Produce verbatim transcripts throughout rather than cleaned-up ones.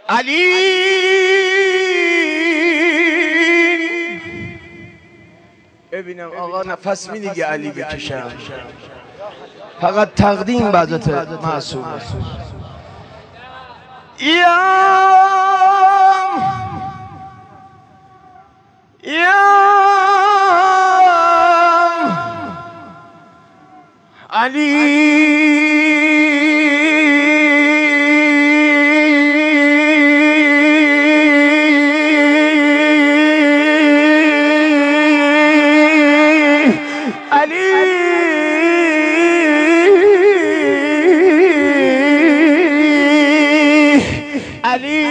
علی ببینم آقا نفس می‌نیگه علی بکشم، فقط تقدیم بعدت معصوم. یا یا علی علی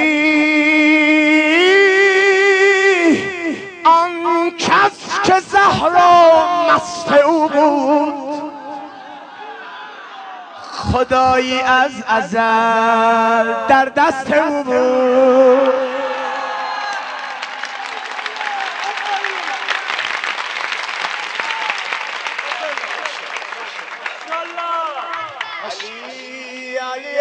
آن کس که زهرا مست او بود، خدایی از ازل در دست او بود. علی علی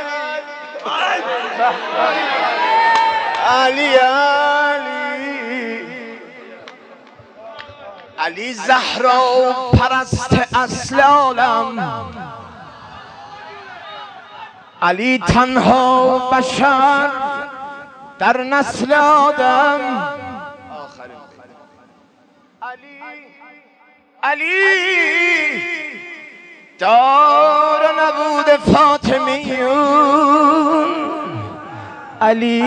علی علی علی زهرا پرست اصل عالم، علی تنها بشر در نسل آدم. علی دار نبود فاطمیون، علی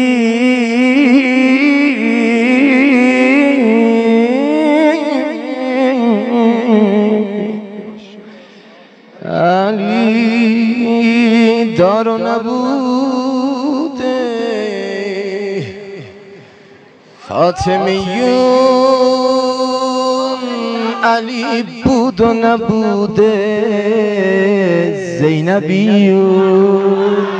علی دار و نبود فاطمیون، علی بود و نبود زینبیون.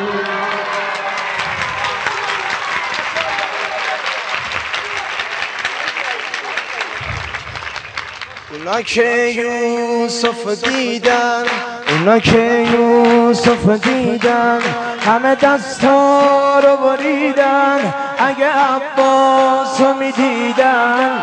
اونا که یوسف دیدن، اونا که یوسف دیدن، همه دستا رو بریدن. اگه عباس رو میدیدن،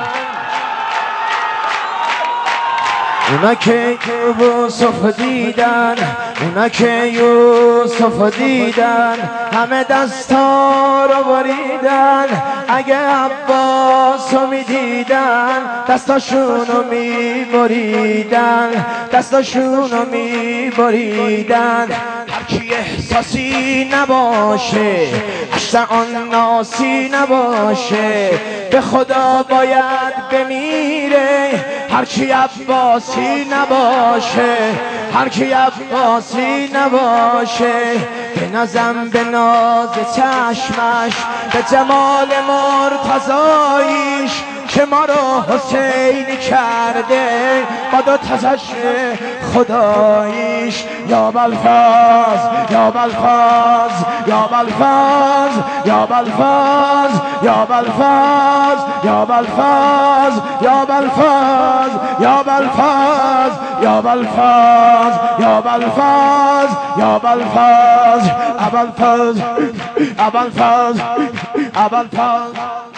اونا که یوسف دیدن، اونا که یوسف دیدن، همه دستا رو بریدن. اگه عباس رو میدیدن، دستاشون رو میبریدن، دستاشون رو میبریدن. هرکی احساسی نباشه، عشق آن ناسی نباشه، به خدا باید بمیره. هرکی عباسی نباشه، هرکی عباسی نباشه، به نظم به ناز چشمش، به جمال مرتضاییش که ما رو حسینی کرده با دو تزشم خداییش. یا بلفاز یا بلفاز یا بلفاز یا بلفاز یا بلفاز یا بلفاز یا بلفاز یا بلفاز یا بلفاز یا بلفاز یا بلفاز ابلفاز ابلفاز ابلفاز